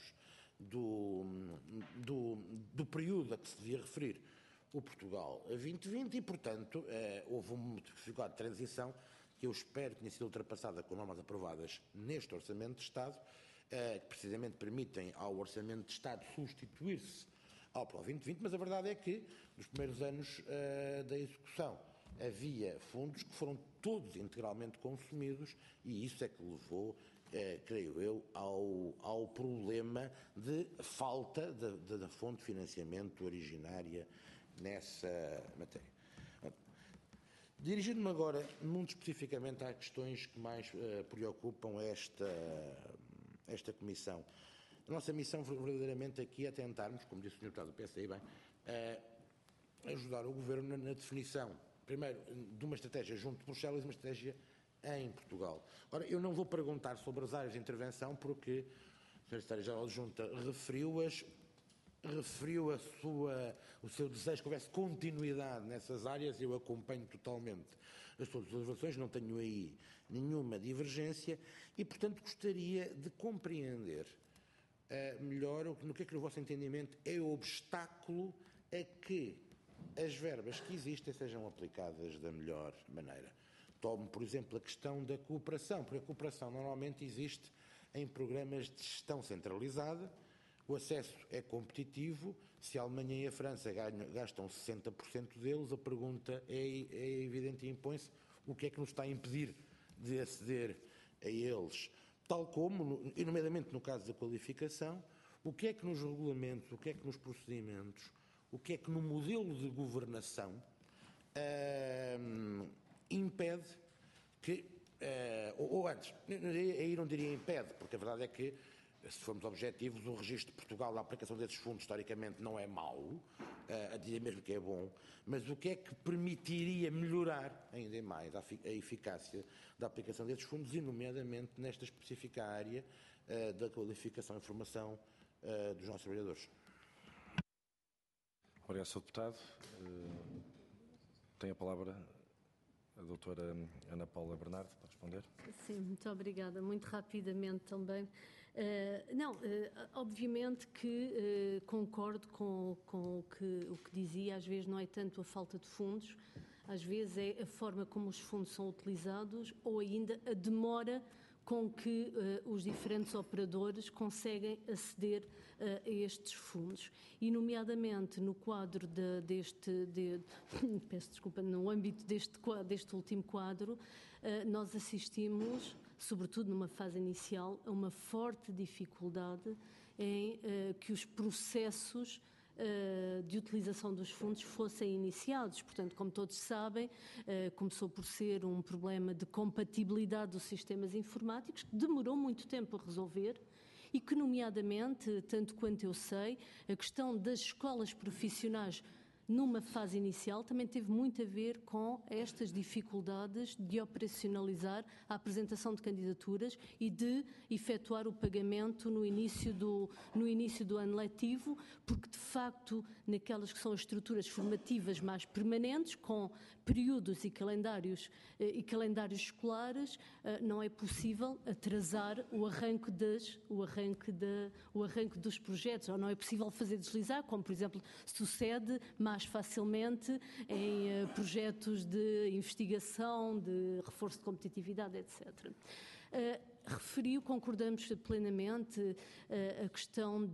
do período a que se devia referir o Portugal 2020 e, portanto, houve uma dificuldade de transição que eu espero que tenha sido ultrapassada com normas aprovadas neste Orçamento de Estado, que precisamente permitem ao Orçamento de Estado substituir-se ao Pro 2020, mas a verdade é que nos primeiros anos da execução havia fundos que foram todos integralmente consumidos, e isso é que levou, creio eu, ao problema de falta da fonte de financiamento originária nessa matéria. Dirigindo-me agora, muito especificamente, às questões que mais preocupam esta Comissão. A nossa missão verdadeiramente aqui é tentarmos, como disse o Sr. Deputado do PSD, ajudar o Governo na definição, primeiro, de uma estratégia junto de Bruxelas e uma estratégia em Portugal. Ora, eu não vou perguntar sobre as áreas de intervenção, porque o Sr. Secretário-Geral Adjunta referiu o seu desejo que houvesse continuidade nessas áreas, e eu acompanho totalmente as suas observações, não tenho aí nenhuma divergência, e, portanto, gostaria de compreender melhor no que é que, no vosso entendimento, é o obstáculo a que as verbas que existem sejam aplicadas da melhor maneira. Tomo, por exemplo, a questão da cooperação, porque a cooperação normalmente existe em programas de gestão centralizada, o acesso é competitivo, se a Alemanha e a França gastam 60% deles, a pergunta é evidente e impõe-se: o que é que nos está a impedir de aceder a eles? Tal como, e nomeadamente no caso da qualificação, o que é que nos regulamentos, o que é que nos procedimentos, o que é que no modelo de governação impede que, ou antes, aí não diria impede, porque a verdade é que, se formos objetivos, o registro de Portugal, a aplicação desses fundos, historicamente, não é mau, a dizer mesmo que é bom, mas o que é que permitiria melhorar ainda mais a eficácia da aplicação desses fundos, e nomeadamente nesta específica área da qualificação e formação dos nossos trabalhadores? Obrigado, Sr. Deputado. Tem a palavra a doutora Ana Paula Bernardo para responder. Sim, muito obrigada. Muito rapidamente também. Obviamente que concordo com o que dizia. Às vezes não é tanto a falta de fundos, às vezes é a forma como os fundos são utilizados, ou ainda a demora com que os diferentes operadores conseguem aceder a estes fundos. E, nomeadamente, no quadro peço desculpa, no âmbito deste último quadro, nós assistimos, sobretudo numa fase inicial, a uma forte dificuldade em que os processos de utilização dos fundos fossem iniciados. Portanto, como todos sabem, começou por ser um problema de compatibilidade dos sistemas informáticos, que demorou muito tempo a resolver, e que, nomeadamente, tanto quanto eu sei, a questão das escolas profissionais numa fase inicial também teve muito a ver com estas dificuldades de operacionalizar a apresentação de candidaturas e de efetuar o pagamento no início do ano letivo, porque de facto naquelas que são as estruturas formativas mais permanentes, com períodos e calendários escolares, não é possível atrasar o arranque dos projetos, ou não é possível fazer deslizar, como por exemplo sucede mais facilmente em projetos de investigação, de reforço de competitividade, etc. referiu, concordamos plenamente a questão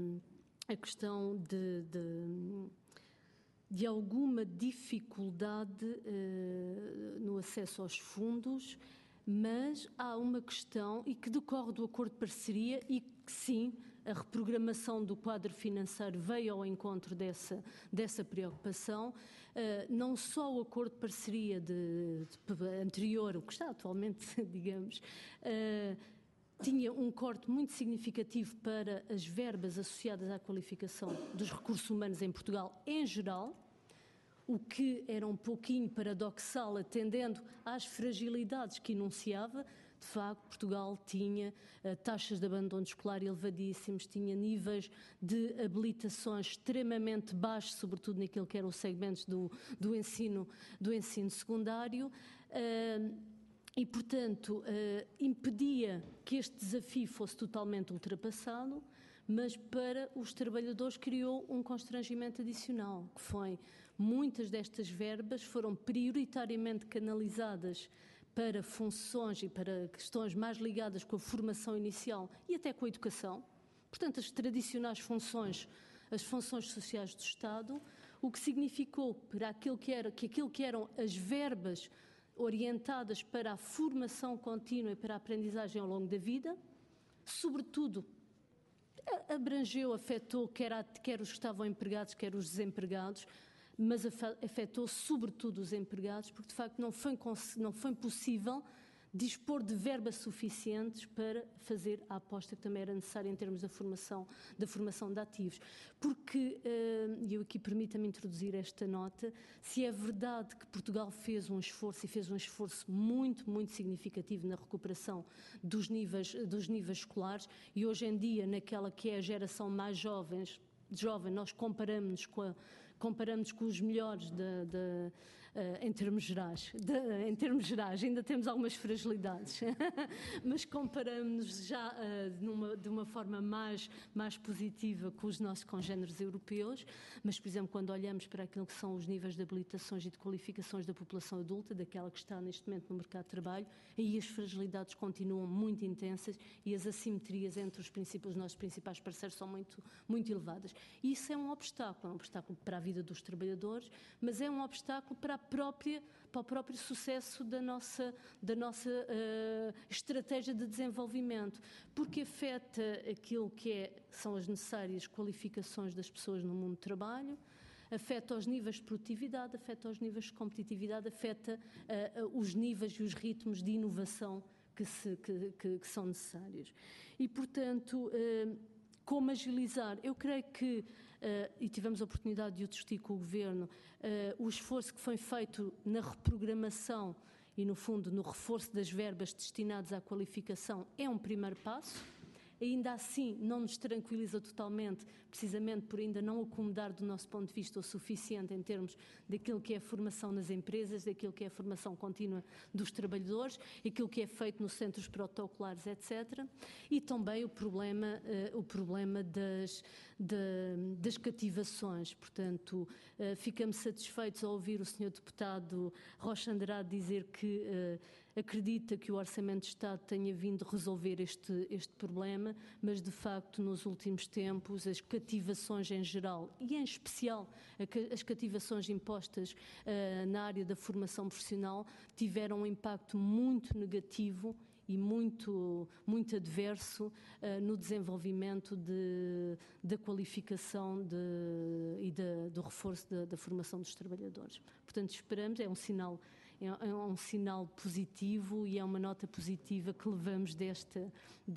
de alguma dificuldade no acesso aos fundos, mas há uma questão, e que decorre do acordo de parceria, e que sim, a reprogramação do quadro financeiro veio ao encontro dessa preocupação. Não só o acordo de parceria anterior, o que está atualmente, digamos, tinha um corte muito significativo para as verbas associadas à qualificação dos recursos humanos em Portugal em geral, o que era um pouquinho paradoxal, atendendo às fragilidades que enunciava. De facto, Portugal tinha taxas de abandono escolar elevadíssimos, tinha níveis de habilitações extremamente baixos, sobretudo naquilo que eram os segmentos do ensino secundário, e, portanto, impedia que este desafio fosse totalmente ultrapassado, mas para os trabalhadores criou um constrangimento adicional, que foi muitas destas verbas foram prioritariamente canalizadas para funções e para questões mais ligadas com a formação inicial e até com a educação. Portanto, as tradicionais funções, as funções sociais do Estado, o que significou para aquilo que eram as verbas orientadas para a formação contínua e para a aprendizagem ao longo da vida, sobretudo abrangeu, afetou quer os que estavam empregados, quer os desempregados, mas afetou sobretudo os empregados, porque de facto não foi possível dispor de verbas suficientes para fazer a aposta que também era necessária em termos da formação de ativos. Porque, e eu aqui permita-me introduzir esta nota, se é verdade que Portugal fez um esforço muito, muito significativo na recuperação dos níveis escolares, e hoje em dia, naquela que é a geração mais jovem, nós comparamos-nos com os melhores em termos gerais. Ainda temos algumas fragilidades, mas comparamos-nos já de uma forma mais positiva com os nossos congêneres europeus. Mas, por exemplo, quando olhamos para aquilo que são os níveis de habilitações e de qualificações da população adulta, daquela que está neste momento no mercado de trabalho, aí as fragilidades continuam muito intensas e as assimetrias entre os nossos principais parceiros são muito, muito elevadas. E isso é um obstáculo para a vida dos trabalhadores, mas é um obstáculo para o próprio sucesso da nossa estratégia de desenvolvimento, porque afeta aquilo que são as necessárias qualificações das pessoas no mundo do trabalho, afeta os níveis de produtividade, afeta os níveis de competitividade, afeta os níveis e os ritmos de inovação que são necessários. E, portanto, como agilizar? Eu creio que, e tivemos a oportunidade de o discutir com o Governo, o esforço que foi feito na reprogramação e, no fundo, no reforço das verbas destinadas à qualificação é um primeiro passo. Ainda assim, não nos tranquiliza totalmente, precisamente por ainda não acomodar, do nosso ponto de vista, o suficiente em termos daquilo que é a formação nas empresas, daquilo que é a formação contínua dos trabalhadores, aquilo que é feito nos centros protocolares, etc. E também o problema das cativações. Portanto, ficamos satisfeitos ao ouvir o Sr. Deputado Rocha Andrade dizer que acredita que o Orçamento de Estado tenha vindo resolver este problema, mas de facto nos últimos tempos as cativações em geral e em especial as cativações impostas na área da formação profissional tiveram um impacto muito negativo e muito adverso no desenvolvimento da qualificação e do reforço da formação dos trabalhadores. Portanto, esperamos, é um sinal positivo e é uma nota positiva que levamos desta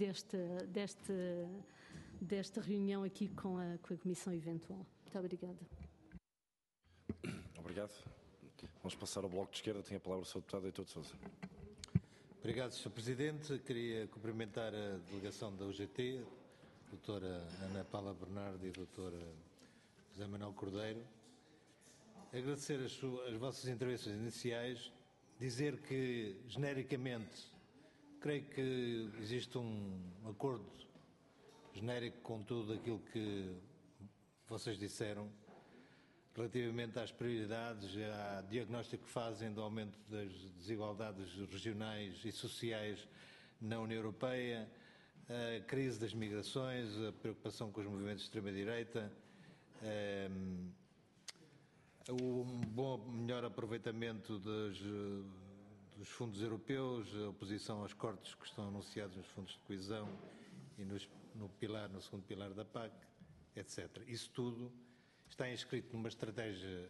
reunião aqui com a Comissão Eventual. Muito obrigada. Obrigado. Vamos passar ao Bloco de Esquerda. Tem a palavra o Sr. Deputado Heitor de Sousa. Obrigado, Sr. Presidente. Queria cumprimentar a delegação da UGT, a doutora Ana Paula Bernardo e a doutora José Manuel Cordeiro. Agradecer as vossas intervenções iniciais, dizer que, genericamente, creio que existe um acordo genérico com tudo aquilo que vocês disseram, relativamente às prioridades, ao diagnóstico que fazem do aumento das desigualdades regionais e sociais na União Europeia, a crise das migrações, a preocupação com os movimentos de extrema-direita, melhor aproveitamento dos fundos europeus, a oposição aos cortes que estão anunciados nos fundos de coesão e no segundo pilar da PAC, etc. Isso tudo está inscrito numa estratégia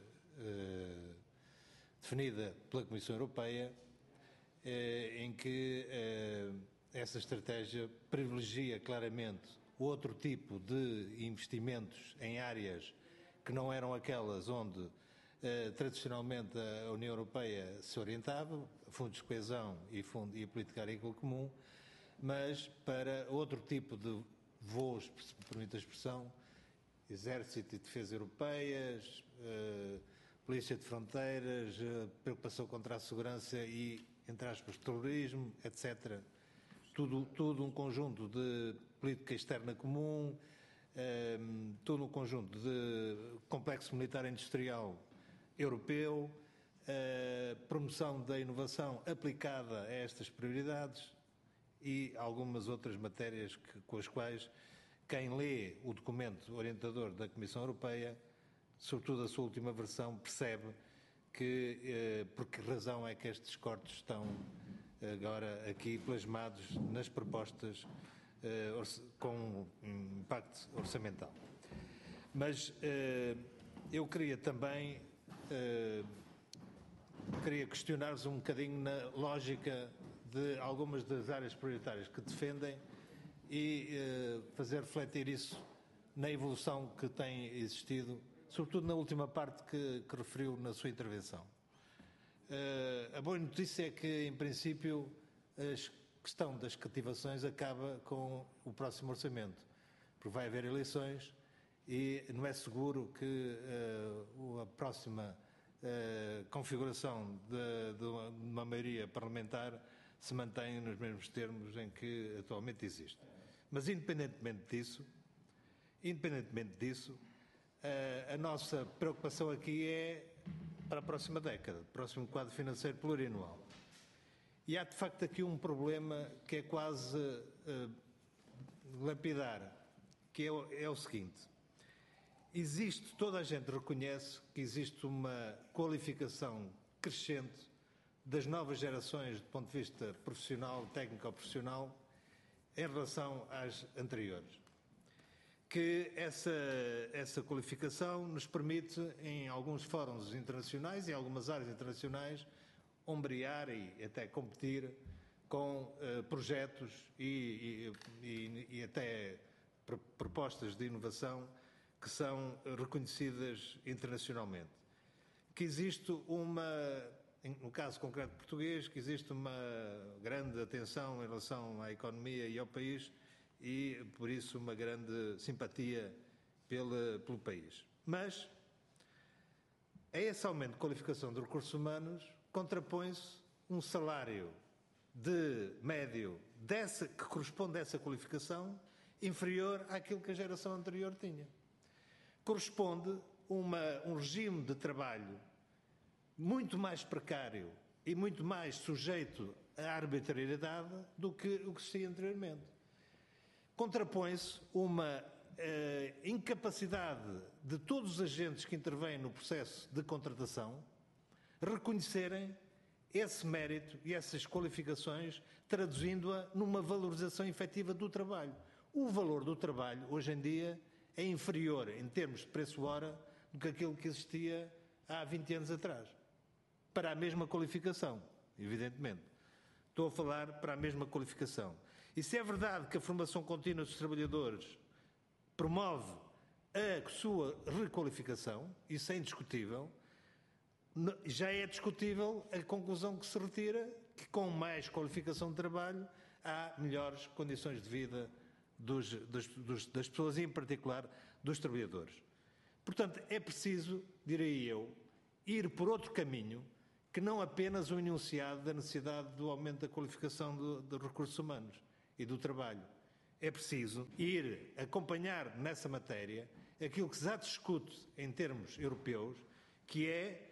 definida pela Comissão Europeia, em que essa estratégia privilegia claramente outro tipo de investimentos em áreas que não eram aquelas onde tradicionalmente a União Europeia se orientava, fundos de coesão e a política agrícola comum, mas para outro tipo de voos, se me permite a expressão, exército e defesa europeias, polícia de fronteiras, preocupação contra a segurança e, entre aspas, terrorismo, etc. Tudo um conjunto de política externa comum, todo um conjunto de complexo militar industrial europeu, promoção da inovação aplicada a estas prioridades e algumas outras matérias com as quais quem lê o documento orientador da Comissão Europeia, sobretudo a sua última versão, percebe por que razão é que estes cortes estão agora aqui plasmados nas propostas com impacto orçamental. Mas eu queria também questionar-vos um bocadinho na lógica de algumas das áreas prioritárias que defendem e fazer refletir isso na evolução que tem existido, sobretudo na última parte que referiu na sua intervenção. A boa notícia é que, em princípio, a questão das cativações acaba com o próximo orçamento, porque vai haver eleições e não é seguro que a próxima configuração de uma maioria parlamentar se mantenha nos mesmos termos em que atualmente existe. Mas, independentemente disso, a nossa preocupação aqui é para a próxima década, próximo quadro financeiro plurianual. E há, de facto, aqui um problema que é quase lapidar, que é o seguinte. Toda a gente reconhece que existe uma qualificação crescente das novas gerações do ponto de vista profissional, técnico-profissional, em relação às anteriores. Que essa qualificação nos permite, em alguns fóruns internacionais e algumas áreas internacionais, ombrear e até competir com projetos e até propostas de inovação que são reconhecidas internacionalmente. Que existe no caso concreto português, que existe uma grande atenção em relação à economia e ao país e, por isso, uma grande simpatia pelo país. Mas a esse aumento de qualificação de recursos humanos contrapõe-se um salário médio que corresponde a essa qualificação inferior àquilo que a geração anterior tinha. Corresponde um regime de trabalho muito mais precário e muito mais sujeito à arbitrariedade do que o que existia anteriormente. Contrapõe-se uma incapacidade de todos os agentes que intervêm no processo de contratação reconhecerem esse mérito e essas qualificações, traduzindo-a numa valorização efetiva do trabalho. O valor do trabalho, hoje em dia, é inferior, em termos de preço-hora, do que aquilo que existia há 20 anos atrás. Para a mesma qualificação, evidentemente. Estou a falar para a mesma qualificação. E se é verdade que a formação contínua dos trabalhadores promove a sua requalificação, isso é indiscutível, já é discutível a conclusão que se retira, que com mais qualificação de trabalho há melhores condições de vida das pessoas e, em particular, dos trabalhadores. Portanto, é preciso, direi eu, ir por outro caminho que não apenas o enunciado da necessidade do aumento da qualificação de recursos humanos e do trabalho. É preciso ir acompanhar nessa matéria aquilo que já discute em termos europeus, que é,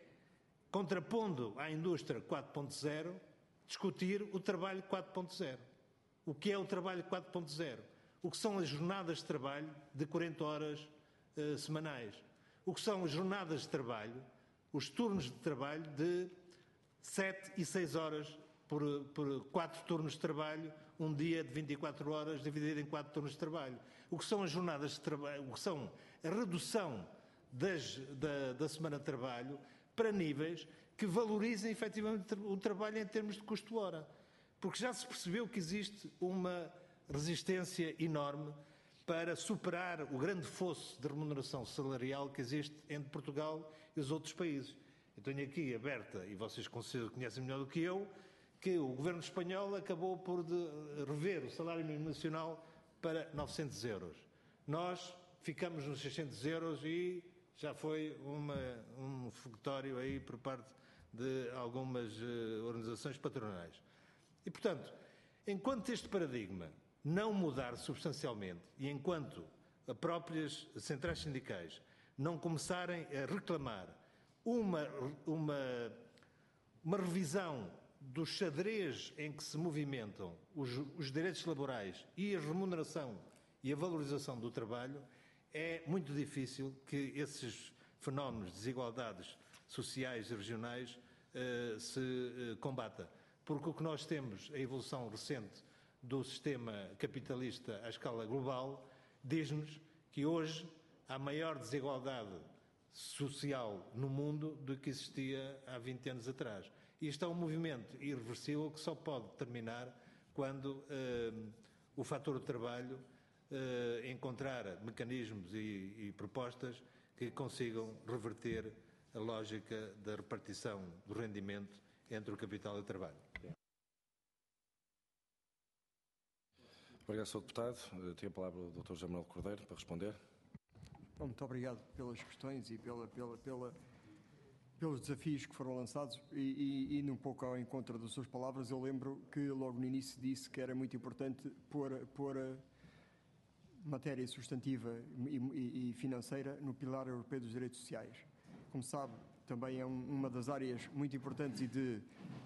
contrapondo à indústria 4.0, discutir o trabalho 4.0. o que é o trabalho 4.0, o que são as jornadas de trabalho de 40 horas semanais, o que são as jornadas de trabalho, os turnos de trabalho de 7 e 6 horas por 4 turnos de trabalho, um dia de 24 horas dividido em 4 turnos de trabalho. O que são as jornadas de trabalho, o que são a redução da semana de trabalho para níveis que valorizem efetivamente o trabalho em termos de custo-hora. Porque já se percebeu que existe uma resistência enorme para superar o grande fosso de remuneração salarial que existe entre Portugal e os outros países. Eu tenho aqui aberta, e vocês conhecem melhor do que eu, que o governo espanhol acabou por rever o salário mínimo nacional para 900 euros. Nós ficamos nos 600 euros e já foi um foguetório aí por parte de algumas organizações patronais. E, portanto, enquanto este paradigma não mudar substancialmente e enquanto as próprias centrais sindicais não começarem a reclamar uma revisão do xadrez em que se movimentam os direitos laborais e a remuneração e a valorização do trabalho, é muito difícil que esses fenómenos de desigualdades sociais e regionais se combata. Porque o que nós temos, a evolução recente do sistema capitalista à escala global, diz-nos que hoje há maior desigualdade social no mundo do que existia há 20 anos atrás. E isto é um movimento irreversível que só pode terminar quando o fator do trabalho encontrar mecanismos e propostas que consigam reverter a lógica da repartição do rendimento entre o capital e o trabalho. Obrigado, Sr. Deputado. Tem a palavra o Dr. José Manuel Cordeiro para responder. Muito obrigado pelas questões e pelos desafios que foram lançados e um pouco ao encontro das suas palavras. Eu lembro que logo no início disse que era muito importante pôr a matéria substantiva e financeira no pilar europeu dos direitos sociais. Como sabe, também é uma das áreas muito importantes e de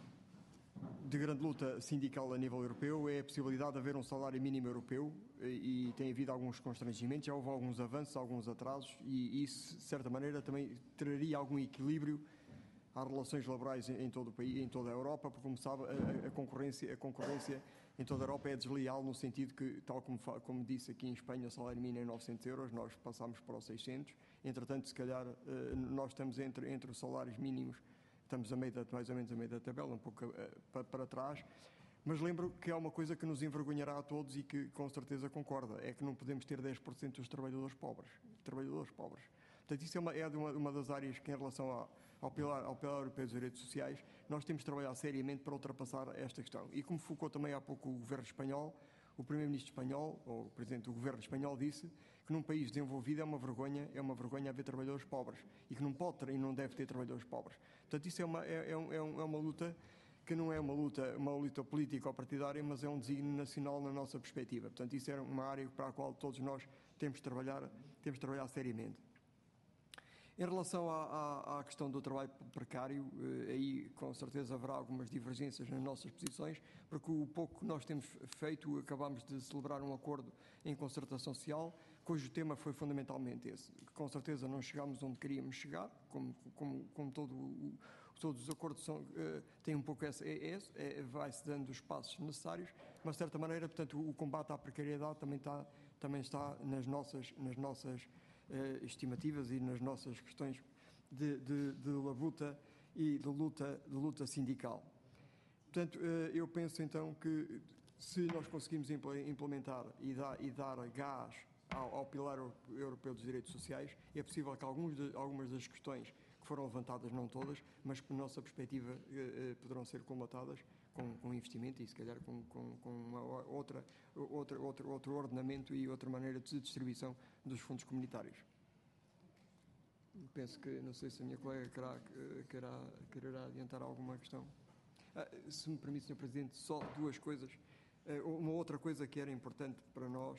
grande luta sindical a nível europeu, é a possibilidade de haver um salário mínimo europeu e tem havido alguns constrangimentos, já houve alguns avanços, alguns atrasos e isso, de certa maneira, também traria algum equilíbrio às relações laborais em todo o país, em toda a Europa, porque, como sabe, a concorrência em toda a Europa é desleal no sentido que, tal como disse aqui em Espanha, o salário mínimo é 900 euros, nós passámos para os 600, entretanto, se calhar, nós estamos entre os salários mínimos. Estamos mais ou menos a meio da tabela, um pouco para trás, mas lembro que há uma coisa que nos envergonhará a todos e que com certeza concorda, é que não podemos ter 10% dos trabalhadores pobres. Portanto, isso é uma das áreas que, em relação ao pilar europeu dos direitos sociais, nós temos de trabalhar seriamente para ultrapassar esta questão. E como focou também há pouco o governo espanhol, o primeiro-ministro espanhol, ou o presidente do governo espanhol, disse que num país desenvolvido é uma vergonha haver trabalhadores pobres e que não pode ter e não deve ter trabalhadores pobres. Portanto, isso é uma luta que não é uma luta política ou partidária, mas é um desígnio nacional na nossa perspectiva. Portanto, isso é uma área para a qual todos nós temos de trabalhar seriamente. Em relação à questão do trabalho precário, aí com certeza haverá algumas divergências nas nossas posições, porque o pouco que nós temos feito, acabámos de celebrar um acordo em concertação social, cujo tema foi fundamentalmente esse. Com certeza não chegámos onde queríamos chegar, como todos os acordos têm um pouco vai-se dando os passos necessários, mas de certa maneira, portanto, o combate à precariedade também está nas nossas estimativas e nas nossas questões de labuta e de luta sindical. Portanto, eu penso então que se nós conseguimos implementar e dar gás ao pilar europeu dos direitos sociais, é possível que algumas das questões que foram levantadas, não todas, mas que, na nossa perspectiva, poderão ser combatadas com investimento e, se calhar, com outro ordenamento e outra maneira de distribuição dos fundos comunitários. Penso que, não sei se a minha colega quererá adiantar alguma questão. Se me permite, Sr. Presidente, só duas coisas. Uma outra coisa que era importante para nós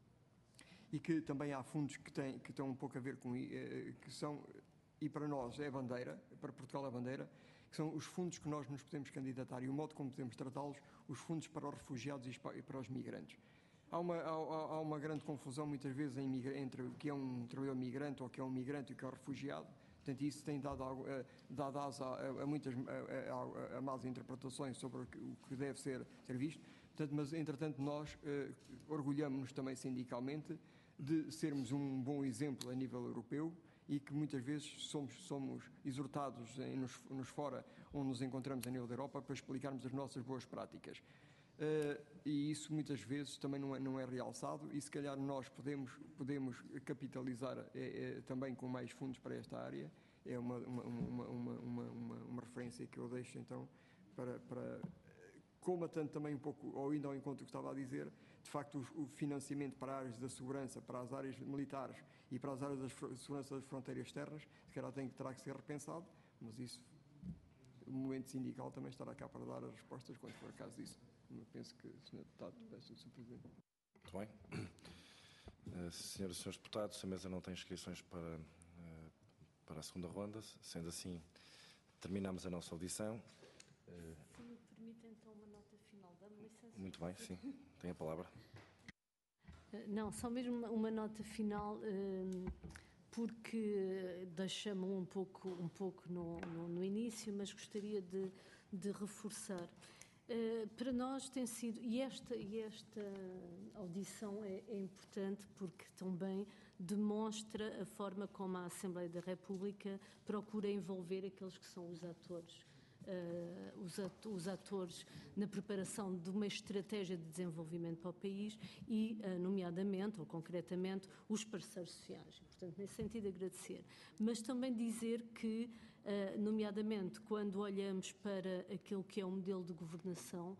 e que também há fundos que estão um pouco a ver com que são, e para nós é bandeira, para Portugal é bandeira, que são os fundos que nós nos podemos candidatar e o modo como podemos tratá-los, os fundos para os refugiados e para os migrantes. Há uma grande confusão muitas vezes entre o que é um trabalhador migrante ou o que é um migrante e o que é um refugiado. Portanto, isso tem dado asa a muitas más interpretações sobre o que deve ser visto. Portanto, mas, entretanto, nós orgulhamos-nos também sindicalmente de sermos um bom exemplo a nível europeu e que muitas vezes somos exortados nos fora onde nos encontramos a nível da Europa para explicarmos as nossas boas práticas. E isso muitas vezes também não é realçado e se calhar nós podemos capitalizar também com mais fundos para esta área. É uma referência que eu deixo então para comatando também um pouco, ou indo ao encontro do que estava a dizer, de facto o financiamento para áreas da segurança, para as áreas militares e para as áreas da segurança das fronteiras externas, se calhar terá que ser repensado, mas isso, o movimento sindical também estará cá para dar as respostas quando for caso disso. Eu penso que, Sr. Deputado, peço o Sr. Presidente. Muito bem. Senhoras e senhores deputados, a mesa não tem inscrições para a segunda ronda. Sendo assim, terminamos a nossa audição. Se me permite, então, uma nota final. Dá-me licença? Muito bem, sim. Tem a palavra. Não, só mesmo uma nota final, porque deixamos um pouco no início, mas gostaria de reforçar. Para nós tem sido, e esta audição é importante porque também demonstra a forma como a Assembleia da República procura envolver aqueles que são os atores na preparação de uma estratégia de desenvolvimento para o país e, nomeadamente, ou concretamente, os parceiros sociais. Portanto, nesse sentido, agradecer. Mas também dizer que, nomeadamente, quando olhamos para aquilo que é o modelo de governação,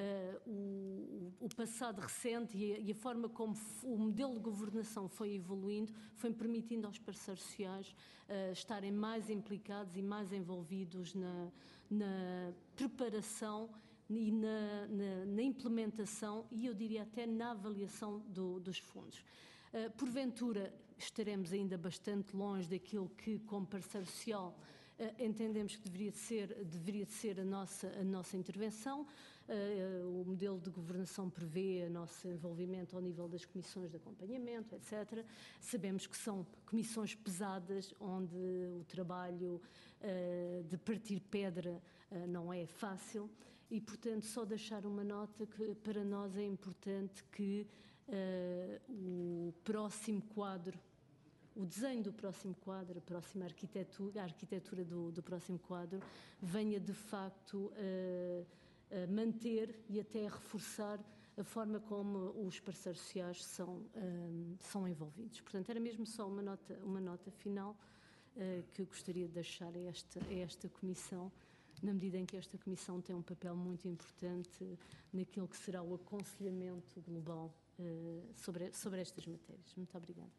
o passado recente e a forma como o modelo de governação foi evoluindo, foi permitindo aos parceiros sociais estarem mais implicados e mais envolvidos na preparação e na implementação e, eu diria, até na avaliação dos fundos. Porventura, estaremos ainda bastante longe daquilo que, como parceiro social, entendemos que deveria ser a nossa intervenção. O modelo de governação prevê o nosso envolvimento ao nível das comissões de acompanhamento, etc. Sabemos que são comissões pesadas, onde o trabalho de partir pedra não é fácil e, portanto, só deixar uma nota que para nós é importante que o próximo quadro, o desenho do próximo quadro, a próxima arquitetura, a arquitetura do próximo quadro, venha de facto a manter e até a reforçar a forma como os parceiros sociais são envolvidos. Portanto, era mesmo só uma nota final que eu gostaria de deixar a esta Comissão, na medida em que esta Comissão tem um papel muito importante naquilo que será o aconselhamento global sobre estas matérias. Muito obrigada.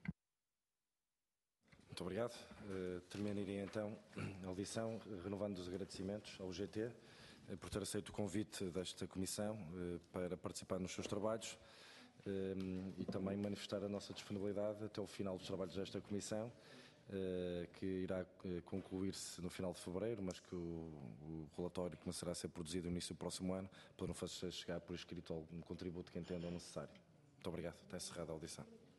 Muito obrigado. Terminaria então a audição, renovando os agradecimentos ao UGT por ter aceito o convite desta Comissão para participar nos seus trabalhos e também manifestar a nossa disponibilidade até o final dos trabalhos desta Comissão, que irá concluir-se no final de fevereiro, mas que o relatório começará a ser produzido no início do próximo ano, para não fazer chegar por escrito algum contributo que entendam necessário. Muito obrigado. Está encerrada a audição.